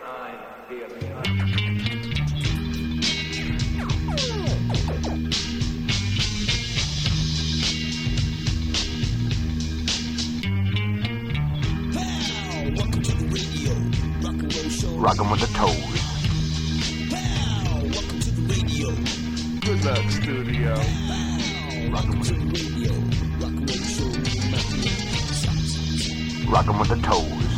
Rockin' with the toes. Welcome to the radio. Good luck, studio. Rockin' with the radio. Rockin' with the show. Rockin' with the toes.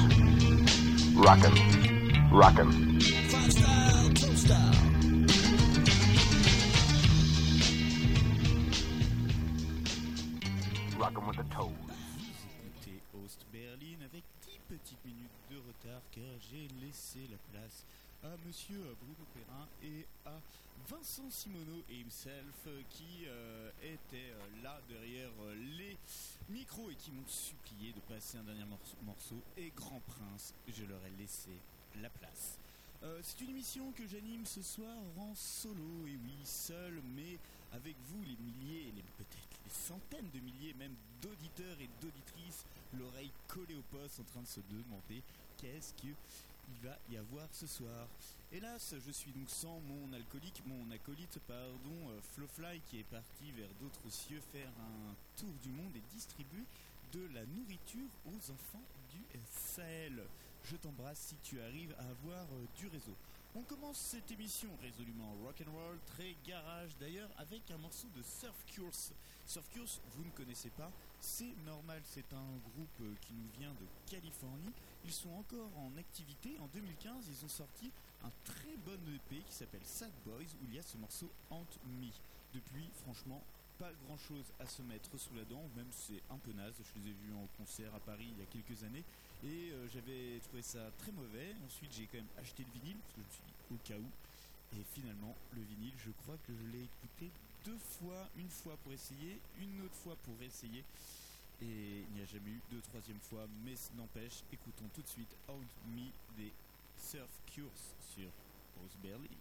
Rockin'. Five style, toe style. Rockin' with the toes. Vous écoutez Host Berlin avec 10 petites minutes de retard car j'ai laissé la place à monsieur Bruno Perrin et à Vincent Simoneau et himself qui étaient là derrière les micros et qui m'ont supplié de passer un dernier morceau et Grand Prince, je leur ai laissé la place. C'est une émission que j'anime ce soir en solo, et oui, seul, mais avec vous les milliers, peut-être les centaines de milliers même d'auditeurs et d'auditrices, l'oreille collée au poste en train de se demander qu'est-ce qu'il va y avoir ce soir. Hélas, je suis donc sans mon acolyte, Flowfly, qui est parti vers d'autres cieux faire un tour du monde et distribuer de la nourriture aux enfants du Sahel. Je t'embrasse si tu arrives à avoir du réseau. On commence cette émission résolument rock'n'roll, très garage d'ailleurs, avec un morceau de Surf Cures. Surf Cures, vous ne connaissez pas, c'est normal, c'est un groupe qui nous vient de Californie. Ils sont encore en activité. En 2015, ils ont sorti un très bon EP qui s'appelle Sad Boys, où il y a ce morceau Haunt Me. Depuis, franchement, pas grand chose à se mettre sous la dent, même c'est un peu naze. Je les ai vus en concert à Paris il y a quelques années et j'avais trouvé ça très mauvais. Ensuite j'ai quand même acheté le vinyle parce que je me suis dit au cas où, et finalement le vinyle, je crois que je l'ai écouté 2 fois, une fois pour essayer, une autre fois pour essayer, et il n'y a jamais eu de 3e fois, mais n'empêche, écoutons tout de suite Haunt Me des Surf Cures sur House Berlin.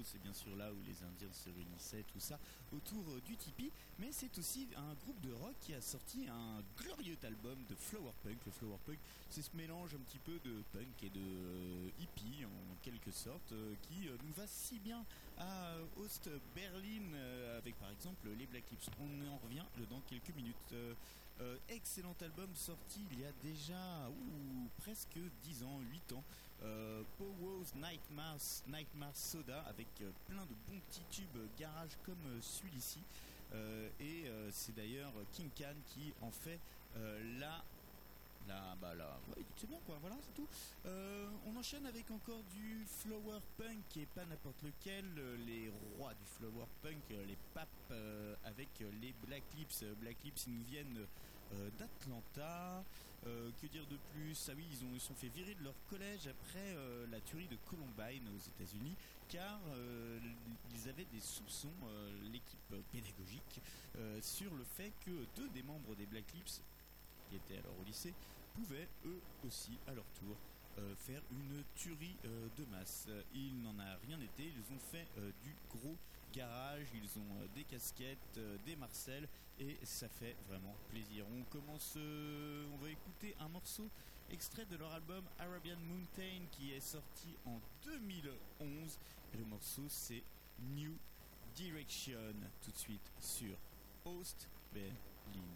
c'est bien sûr là où les Indiens se réunissaient, tout ça, autour du tipi, mais c'est aussi un groupe de rock qui a sorti un glorieux album de flower punk. Le flower punk, c'est ce mélange un petit peu de punk et de hippie en quelque sorte, qui nous va si bien à Ost-Berlin avec par exemple les Black Lips. On en revient dans quelques minutes. Excellent album sorti il y a déjà presque 10 ans, 8 ans. Powwows Nightmare Soda avec plein de bons petits tubes garage comme celui-ci. C'est d'ailleurs King Can qui en fait ouais, c'est bien quoi, voilà, c'est tout. On enchaîne avec encore du flower punk et pas n'importe lequel, les rois du flower punk, les papes avec les Black Lips. Black Lips, ils nous viennent d'Atlanta. Que dire de plus? Ah oui, ils sont fait virer de leur collège après la tuerie de Columbine aux États-Unis, car ils avaient des soupçons, l'équipe pédagogique, sur le fait que 2 des membres des Black Lips, qui étaient alors au lycée, pouvaient eux aussi à leur tour faire une tuerie de masse. Il n'en a rien été, ils ont fait du gros garage, ils ont des casquettes, des marcelles, et ça fait vraiment plaisir. On va écouter un morceau extrait de leur album Arabian Mountain qui est sorti en 2011, et le morceau c'est New Direction, tout de suite sur Ost-Berlin.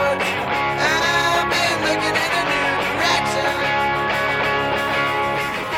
I've been looking in a new direction.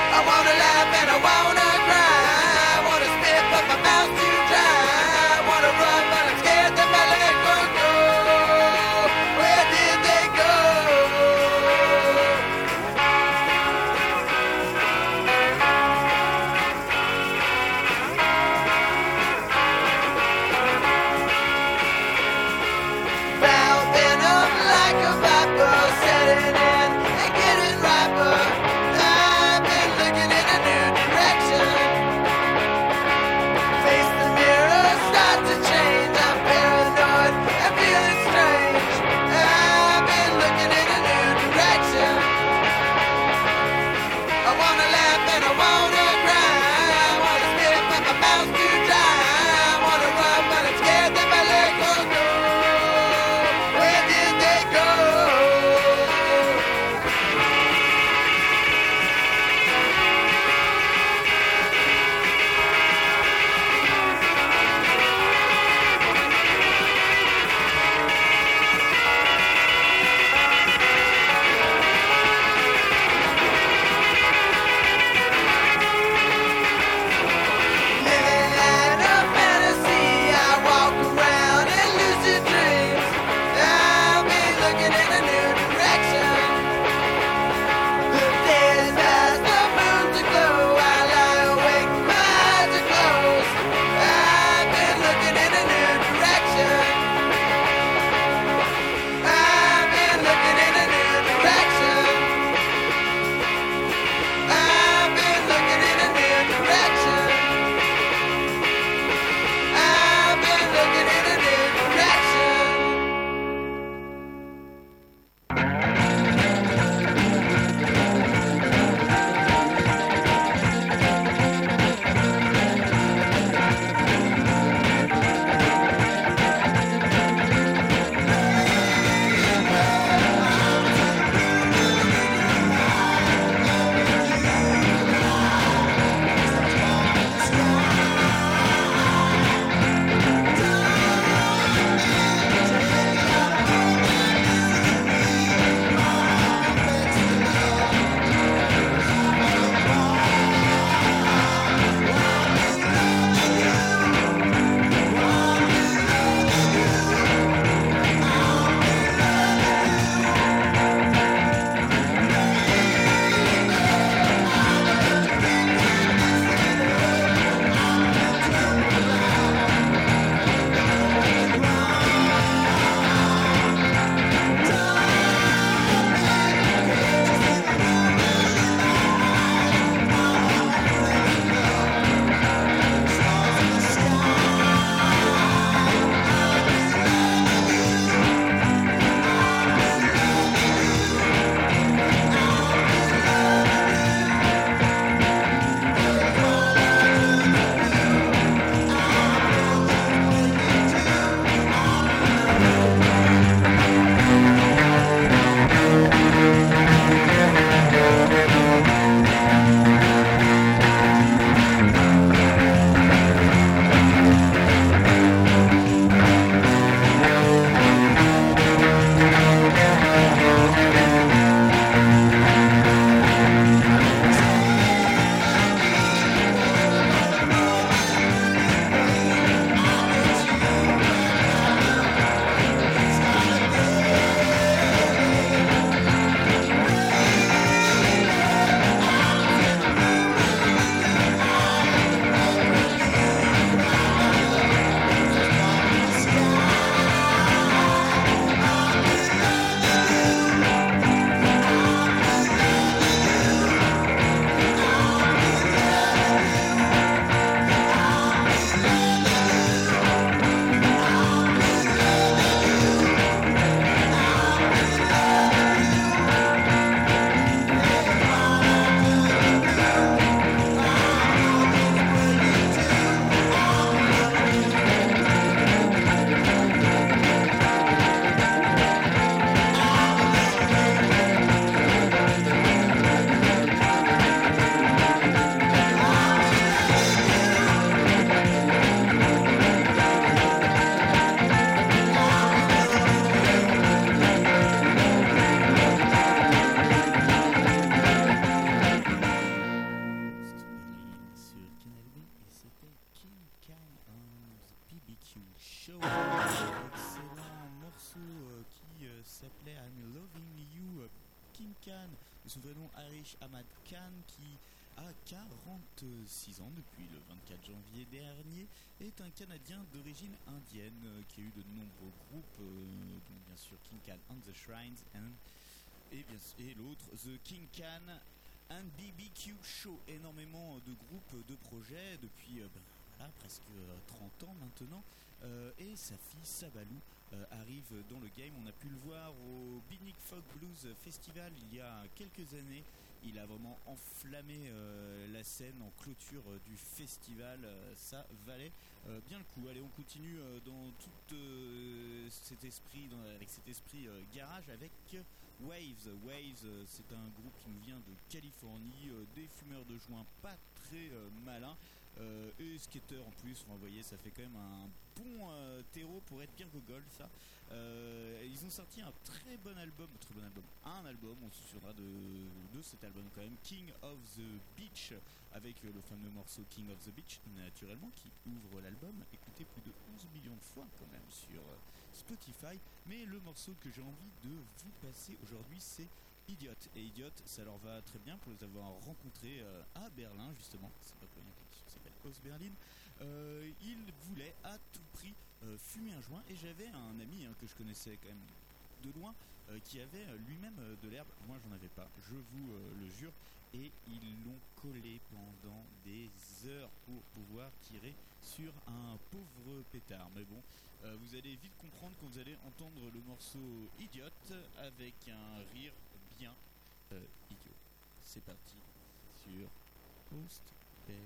King Khan, de son vrai nom Harish Ahmad Khan, qui a 46 ans depuis le 24 janvier dernier, est un Canadien d'origine indienne qui a eu de nombreux groupes, dont bien sûr King Khan and the Shrines et l'autre The King Khan and BBQ Show. Énormément de groupes, de projets depuis presque 30 ans maintenant, et sa fille Sabalou arrive dans le game. On a pu le voir au Big Folk Blues Festival il y a quelques années. Il a vraiment enflammé la scène en clôture du festival. Ça valait bien le coup. Allez, on continue dans tout cet esprit, avec cet esprit garage, avec Waves. Waves, c'est un groupe qui nous vient de Californie, des fumeurs de joint pas très malins. Et skater en plus, vous voyez, ça fait quand même un bon terreau pour être bien gogol, ça. Ils ont sorti un très bon album, un album, on se souviendra de cet album quand même, King of the Beach, avec le fameux morceau King of the Beach, naturellement, qui ouvre l'album, écouté plus de 11 millions de fois quand même sur Spotify. Mais le morceau que j'ai envie de vous passer aujourd'hui, c'est Idiot. Et Idiot, ça leur va très bien pour les avoir rencontrés à Berlin, justement. C'est pas pour rien que ça s'appelle Ost Berlin. Ils voulaient à tout prix fumer un joint, et j'avais un ami que je connaissais quand même de loin qui avait lui-même de l'herbe. Moi, j'en avais pas, je vous le jure. Et ils l'ont collé pendant des heures pour pouvoir tirer sur un pauvre pétard. Mais bon, vous allez vite comprendre quand vous allez entendre le morceau Idiot avec un rire bien idiot. C'est parti sur Ost Berlin.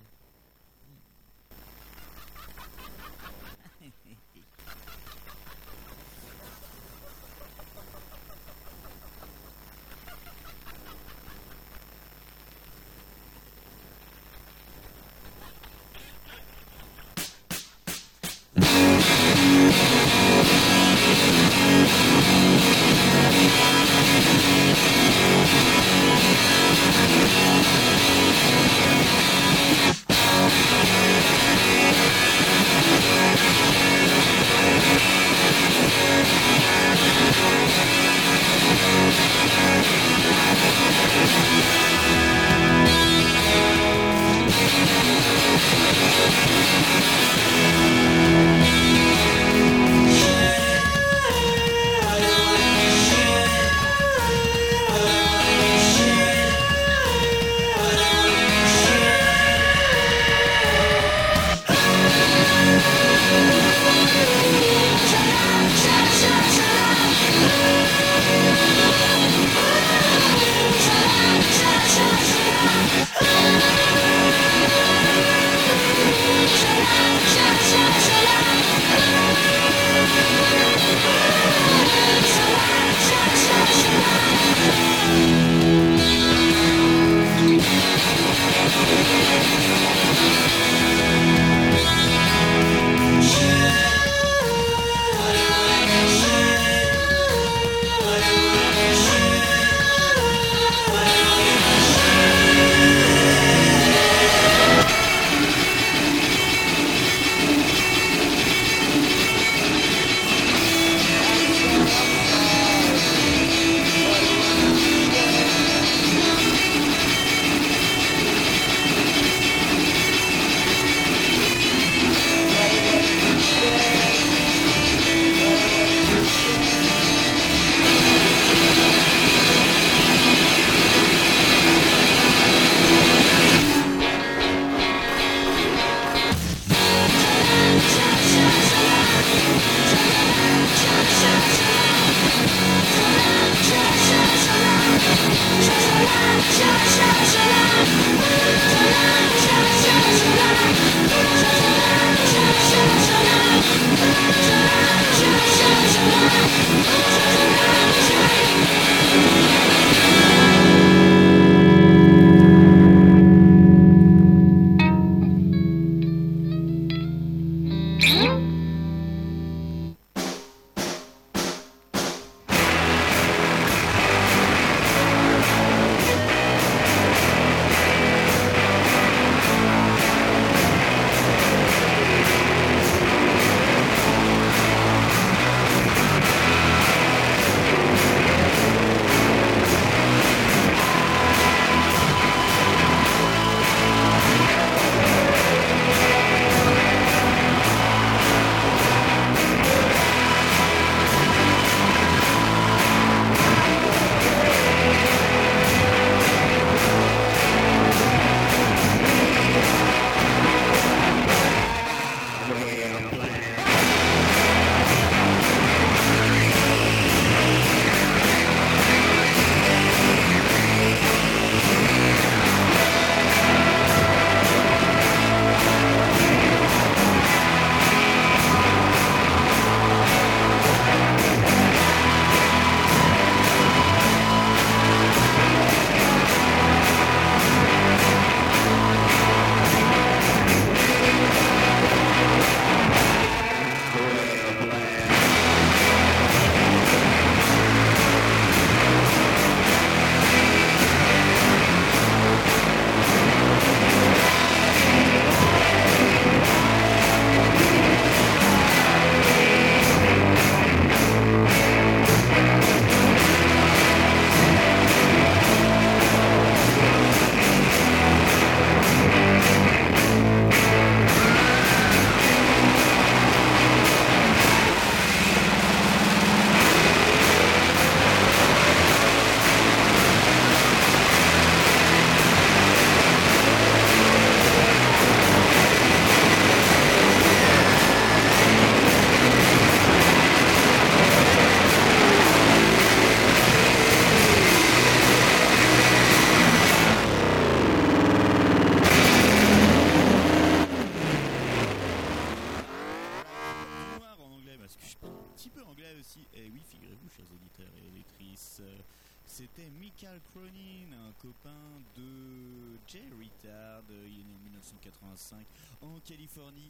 c'était Michael Cronin, un copain de Jay Retard. Il est né en 1985 en Californie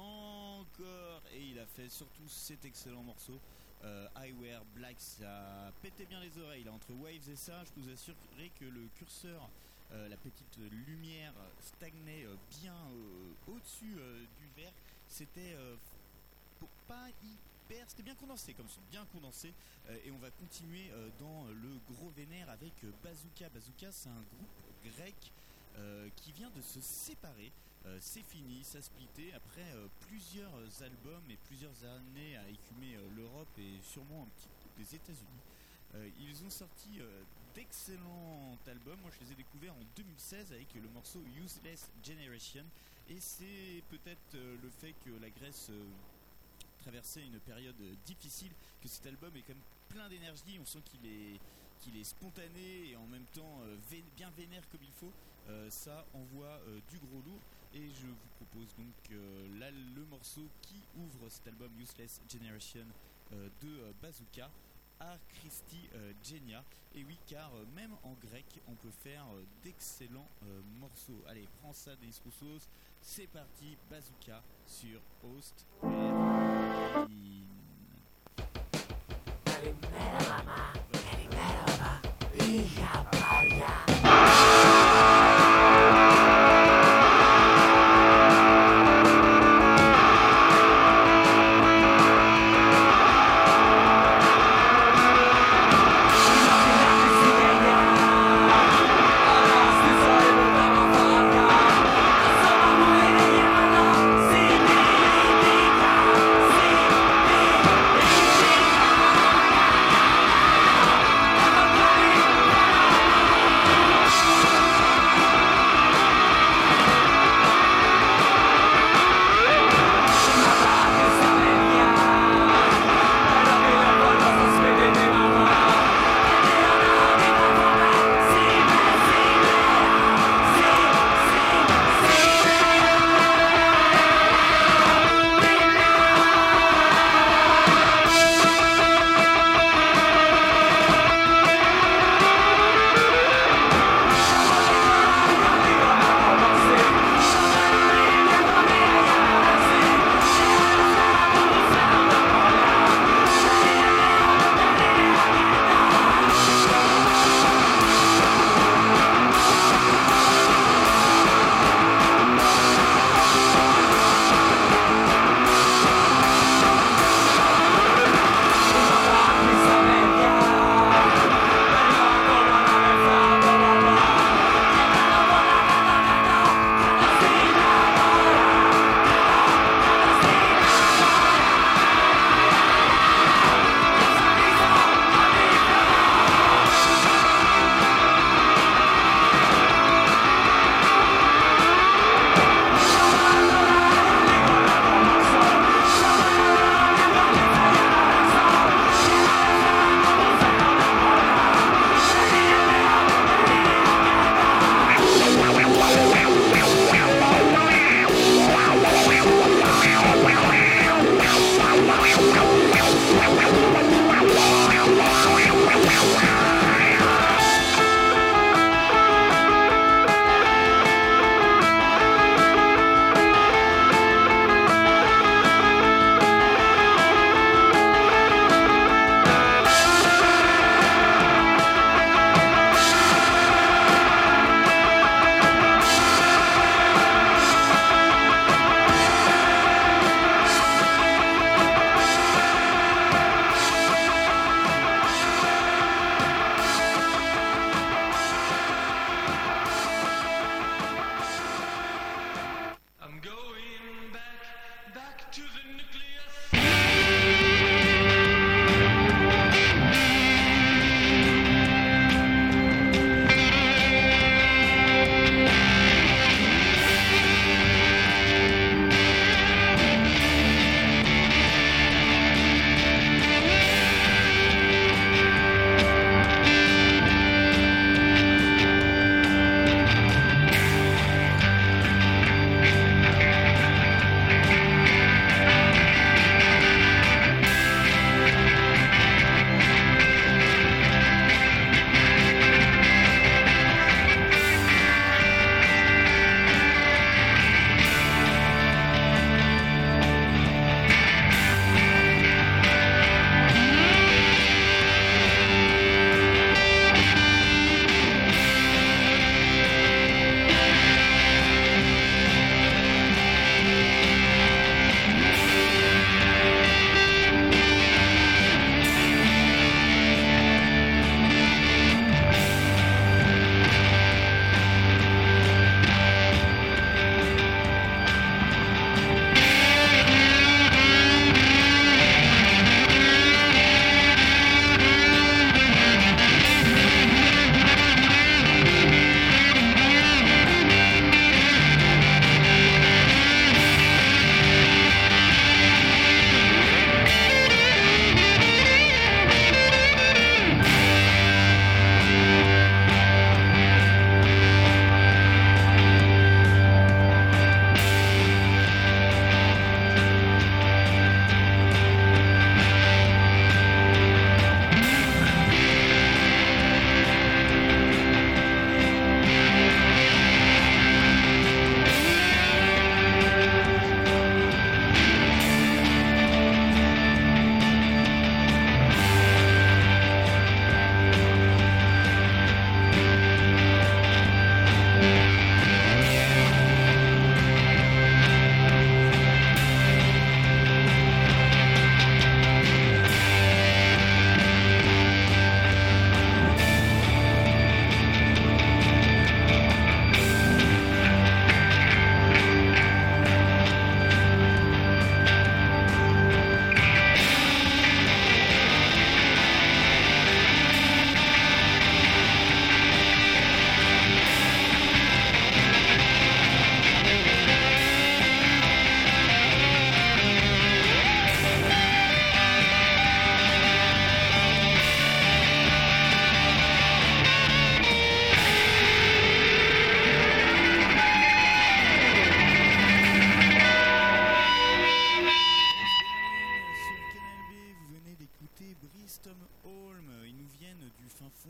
encore, et il a fait surtout cet excellent morceau I Wear Black. Ça pétait bien les oreilles là, entre Waves et ça. Je peux vous assurer que le curseur, la petite lumière stagnait bien au-dessus du verre. C'était pas hyper, c'était bien condensé comme son, bien condensé. Et on va continuer dans le gros vénère avec Bazooka. Bazooka, c'est un groupe grec qui vient de se séparer. C'est fini, ça splitté après plusieurs albums et plusieurs années à écumer l'Europe et sûrement un petit peu des États-Unis. Ils ont sorti d'excellents albums. Moi je les ai découverts en 2016 avec le morceau Useless Generation, et c'est peut-être le fait que la Grèce traversait une période difficile que cet album est quand même plein d'énergie. On sent qu'il est spontané et en même temps bien vénère comme il faut. Ça envoie du gros lourd, et je vous propose donc là le morceau qui ouvre cet album Useless Generation de Bazooka, à Christi Genia. Et oui, car même en grec on peut faire d'excellents morceaux. Allez, prends ça Denis Roussos, c'est parti, Bazooka sur Host Berlin. I'm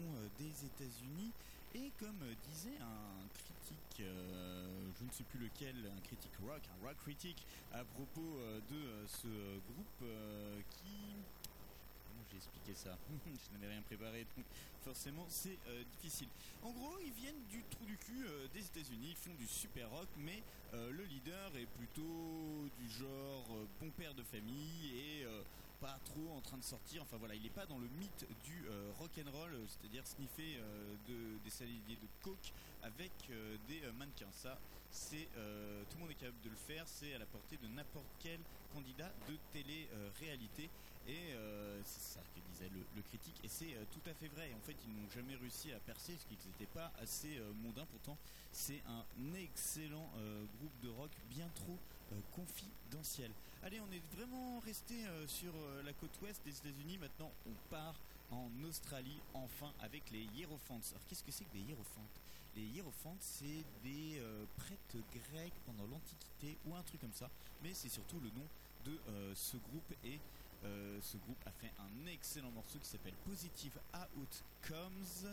des États-Unis. Et comme disait un critique, je ne sais plus lequel, un critique rock, un rock critique, à propos de ce groupe qui... Comment j'ai expliqué ça? Je n'avais rien préparé, donc forcément c'est difficile. En gros, ils viennent du trou du cul des États-Unis, ils font du super rock, mais le leader est plutôt du genre bon père de famille et pas trop en train de sortir. Enfin voilà, il n'est pas dans le mythe du rock'n'roll, c'est-à-dire sniffer des saliviers de coke avec des mannequins. Ça, c'est tout le monde est capable de le faire, c'est à la portée de n'importe quel candidat de télé-réalité. Et c'est ça que disait le critique, et c'est tout à fait vrai. En fait, ils n'ont jamais réussi à percer parce qu'ils n'étaient pas assez mondains. Pourtant, c'est un excellent groupe de rock, bien trop confidentiel. Allez, on est vraiment resté sur la côte ouest des États-Unis. Maintenant, on part en Australie, enfin, avec les Hierophants. Alors, qu'est-ce que c'est que les Hierophants? Les Hierophants, c'est des prêtres grecs pendant l'Antiquité, ou un truc comme ça. Mais c'est surtout le nom de ce groupe, et ce groupe a fait un excellent morceau qui s'appelle Positive Outcomes,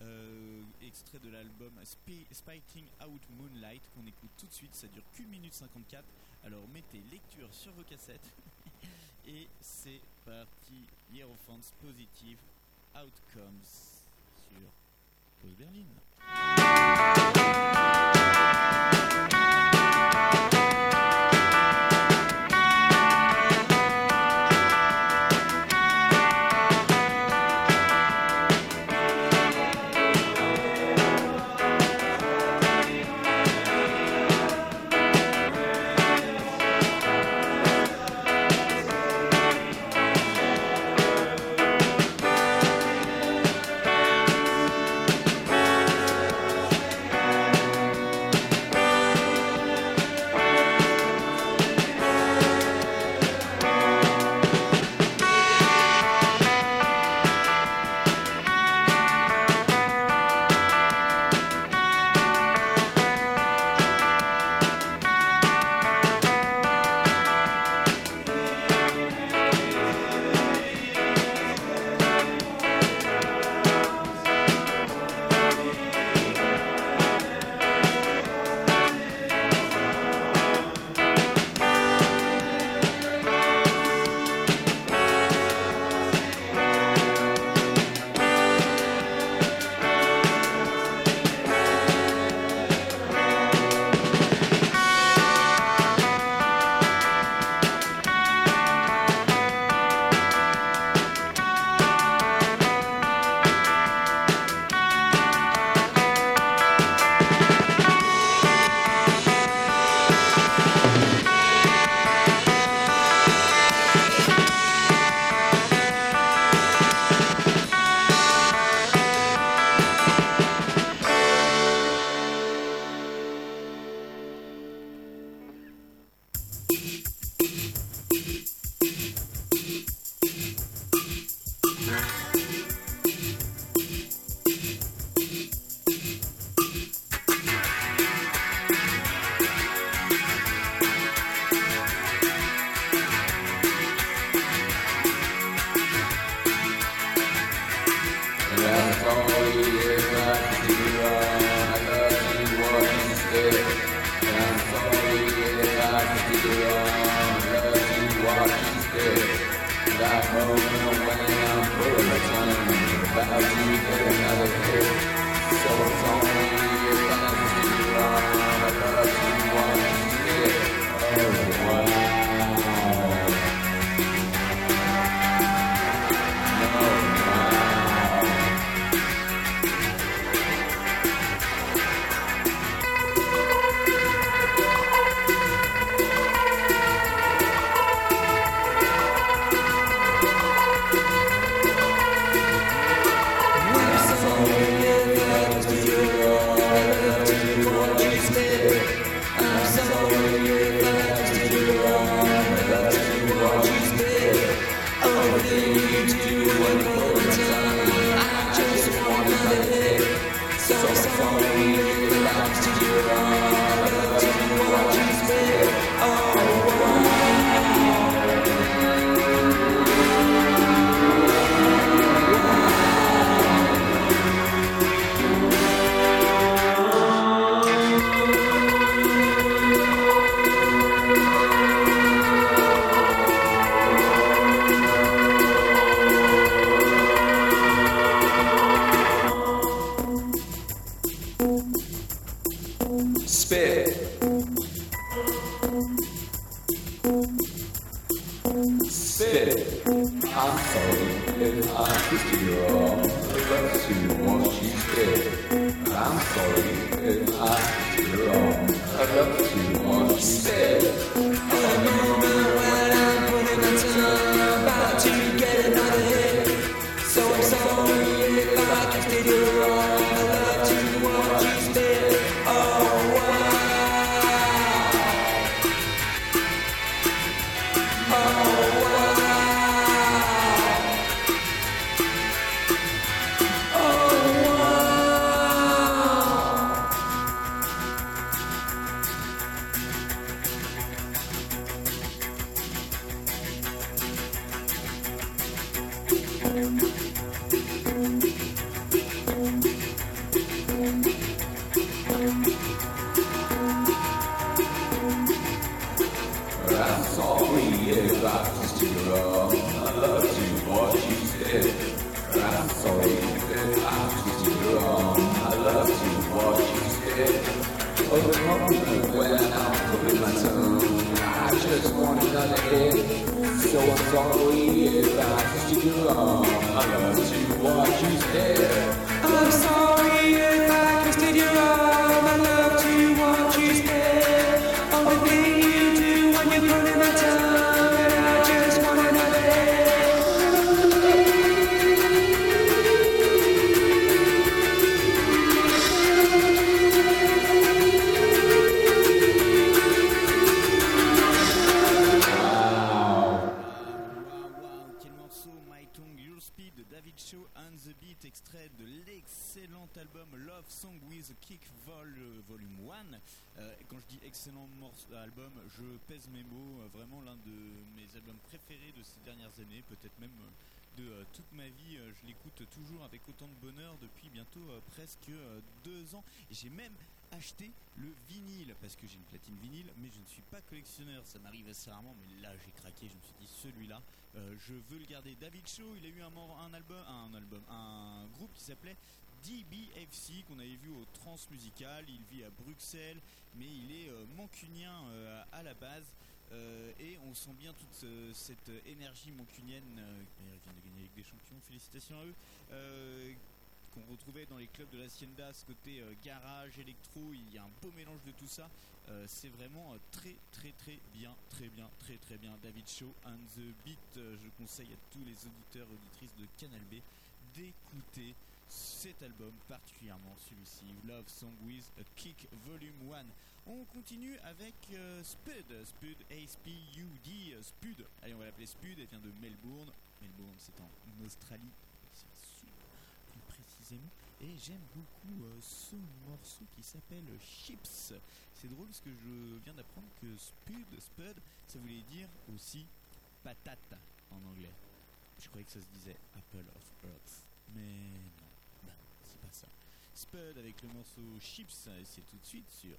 extrait de l'album Spiting Out Moonlight, qu'on écoute tout de suite. Ça dure qu'1 minute 54, alors mettez lecture sur vos cassettes. Et c'est parti, Hierophants, Positive Outcomes sur Pause Berlin. We're so sorry if I kissed you wrong. I love to watch you stare. I'm sorry if I kissed you wrong. I love to watch you stare. All the things you do when you're pulling my tongue, and I just wanna know that. David Shaw and the Beat, extrait de l'excellent album Love Song with Kick Volume 1. Quand je dis excellent album, je pèse mes mots, vraiment l'un de mes albums préférés de ces dernières années, peut-être même de toute ma vie. Je l'écoute toujours avec autant de bonheur depuis bientôt presque 2 ans. Et j'ai même acheté le vinyle, parce que j'ai une platine vinyle, mais je ne suis pas collectionneur, ça m'arrive assez rarement, mais là j'ai craqué, je me suis dit celui-là, je veux le garder. David Shaw, il a eu un groupe qui s'appelait DBFC, qu'on avait vu au Transmusical. Il vit à Bruxelles, mais il est mancunien à la base. Et on sent bien toute cette énergie mancunienne. Ils viennent de gagner avec des champions, félicitations à eux. Qu'on retrouvait dans les clubs de l'Hacienda, ce côté garage, électro, il y a un beau mélange de tout ça. C'est vraiment très bien. David Shaw and the Beat. Je conseille à tous les auditeurs et auditrices de Canal B d'écouter cet album, particulièrement celui-ci, Love Song with a Kick Volume 1. On continue avec Spud, A-S-P-U-D, Spud. Allez, on va l'appeler Spud, elle vient de Melbourne. Melbourne, c'est en Australie, plus précisément. Et j'aime beaucoup ce morceau qui s'appelle Chips. C'est drôle parce que je viens d'apprendre que Spud, ça voulait dire aussi patate en anglais. Je croyais que ça se disait Apple of Earth, mais non, c'est pas ça. Spud avec le morceau Chips, et c'est tout de suite sur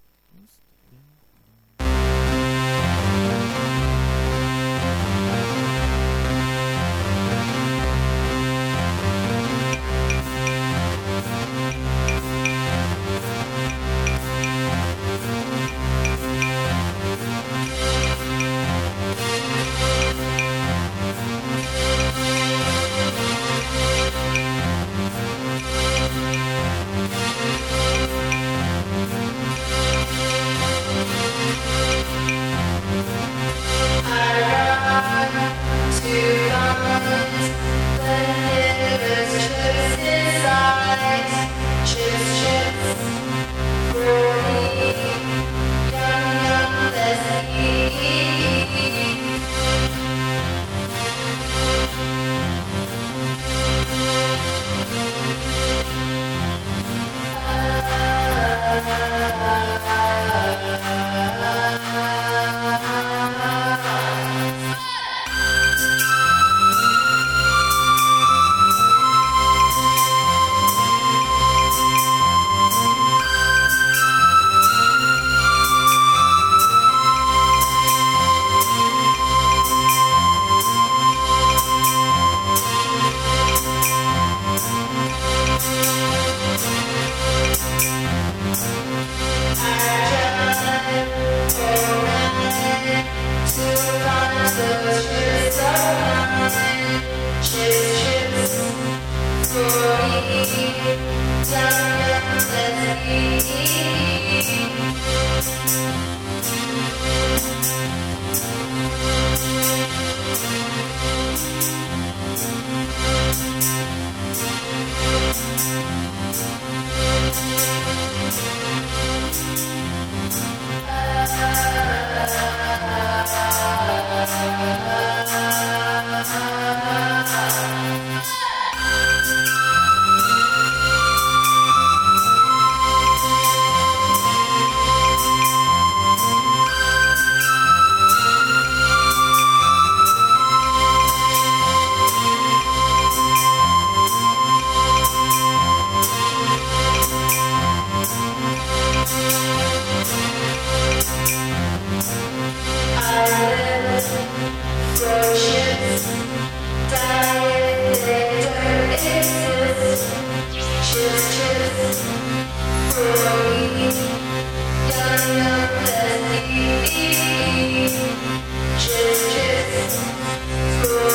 Just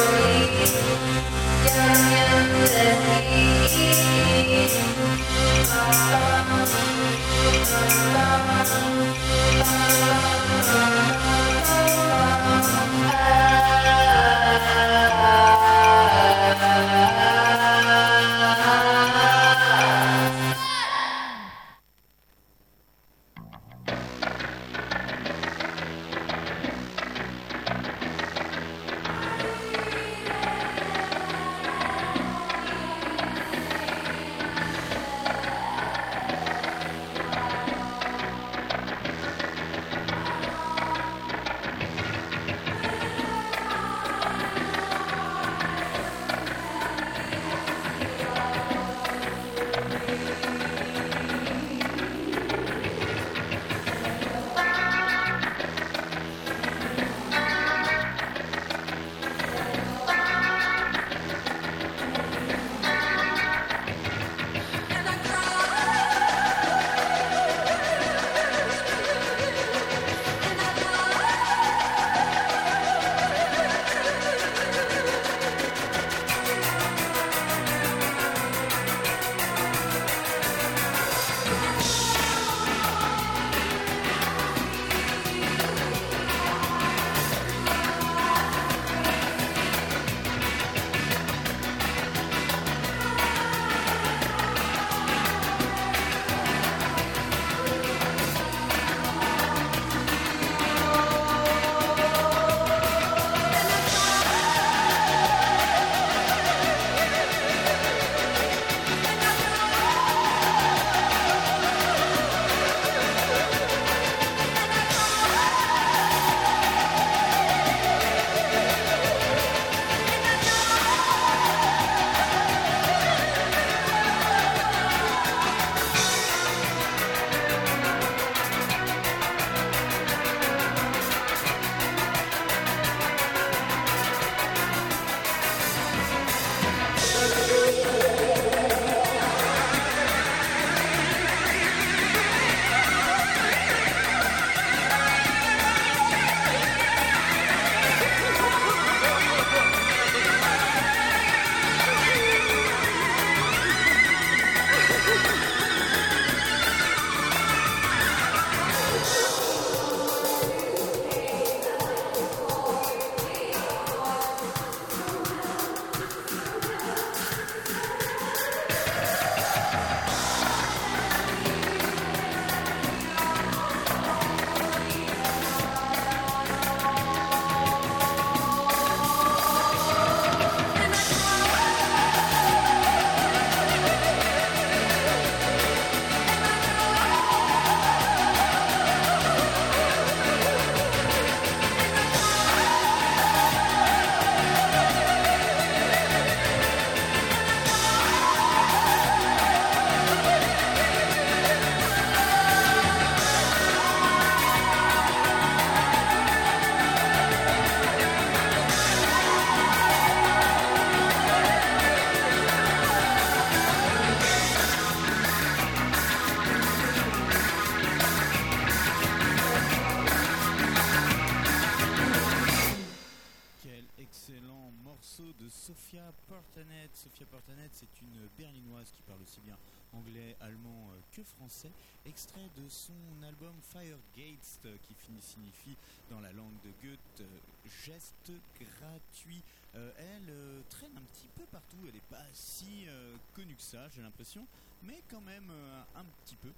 Sophia Portanet, c'est une berlinoise qui parle aussi bien anglais, allemand que français. Extrait de son album Firegates, qui signifie dans la langue de Goethe geste gratuit. Elle traîne un petit peu partout, elle n'est pas si connue que ça, j'ai l'impression, mais quand même un petit peu.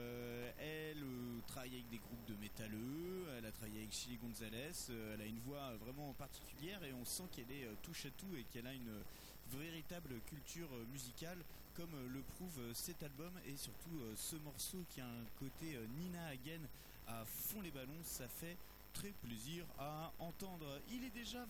Elle travaille avec des groupes de métalleux, elle a travaillé avec Chili Gonzalez, elle a une voix vraiment particulière et on sent qu'elle est touche à tout et qu'elle a une véritable culture musicale, comme le prouve cet album et surtout ce morceau qui a un côté Nina Hagen à fond les ballons. Ça fait très plaisir à entendre. Il est déjà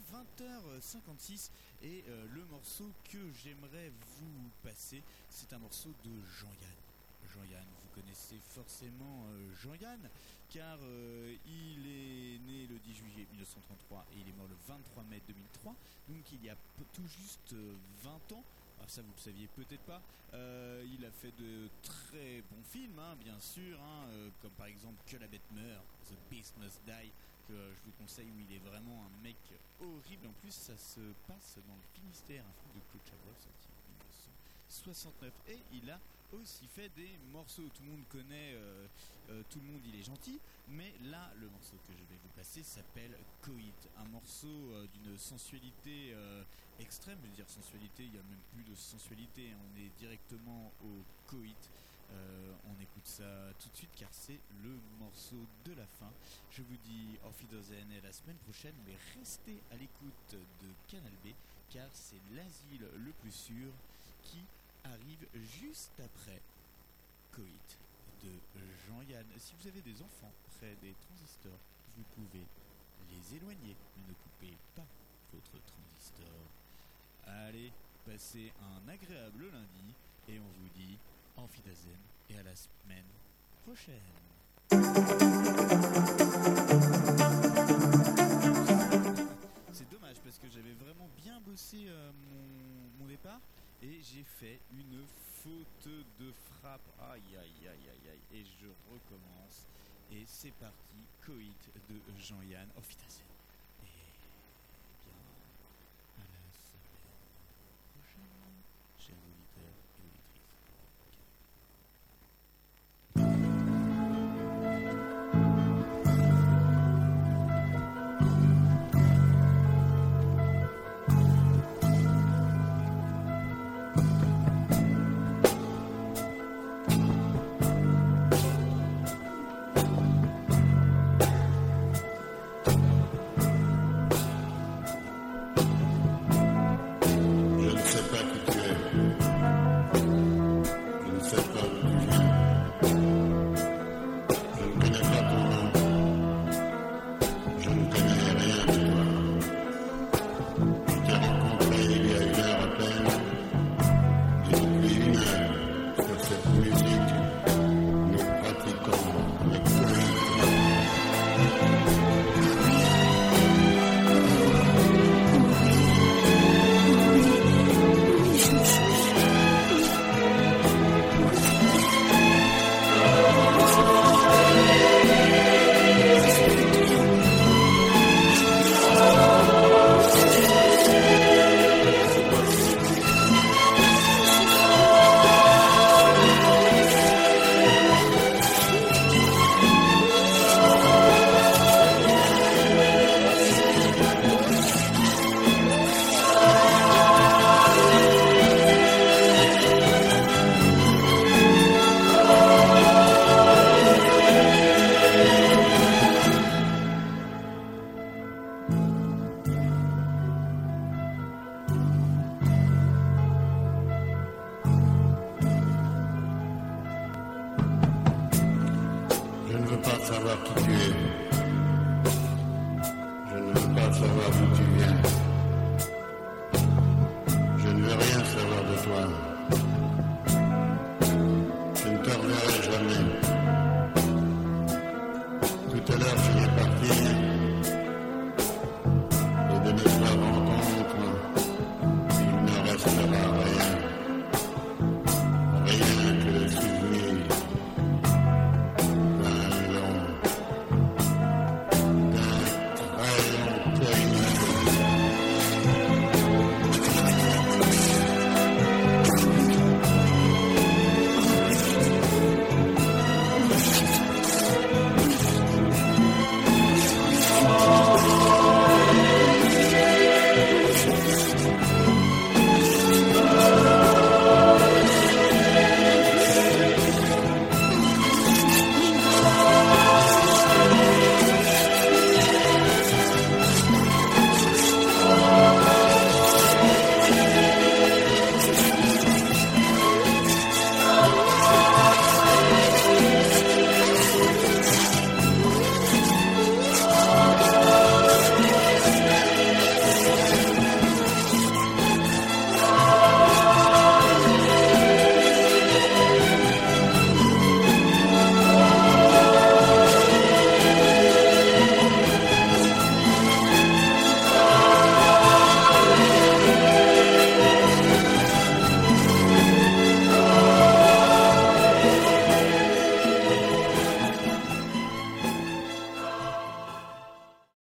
20h56 et le morceau que j'aimerais vous passer, c'est un morceau de Jean-Yann. Jean-Yann, vous connaissez forcément Jean-Yann, car il est né le 10 juillet 1933 et il est mort le 23 mai 2003, donc il y a tout juste 20 ans. Alors ça vous le saviez peut-être pas. Il a fait de très bons films, bien sûr, comme par exemple Que la bête meurt, The Beast Must Die, que je vous conseille, où il est vraiment un mec horrible. En plus ça se passe dans le Finistère, un film de Claude Chabrol sorti en 1969, et il a aussi fait des morceaux. Tout le monde connaît, tout le monde il est gentil, mais là le morceau que je vais vous passer s'appelle Coït, un morceau d'une sensualité extrême. Je veux dire sensualité, il n'y a même plus de sensualité, on est directement au Coït. On écoute ça tout de suite car c'est le morceau de la fin. Je vous dis auf Wiedersehen et la semaine prochaine, mais restez à l'écoute de Canal B car c'est l'asile le plus sûr qui arrive juste après Coït de Jean-Yann. Si vous avez des enfants près des transistors, vous pouvez les éloigner, mais ne coupez pas votre transistor. Allez, passez un agréable lundi et on vous dit auf Wiedersehen et à la semaine prochaine. C'est dommage parce que j'avais vraiment bien bossé mon départ et j'ai fait une faute de frappe. Aïe aïe aïe aïe aïe. Et je recommence. Et c'est parti. Coït de Jean-Yann. Auf Wiedersehen. Et bien, à la semaine prochaine, chers auditeurs et auditrices. savoir qui tu es. Je ne veux pas savoir d'où tu viens.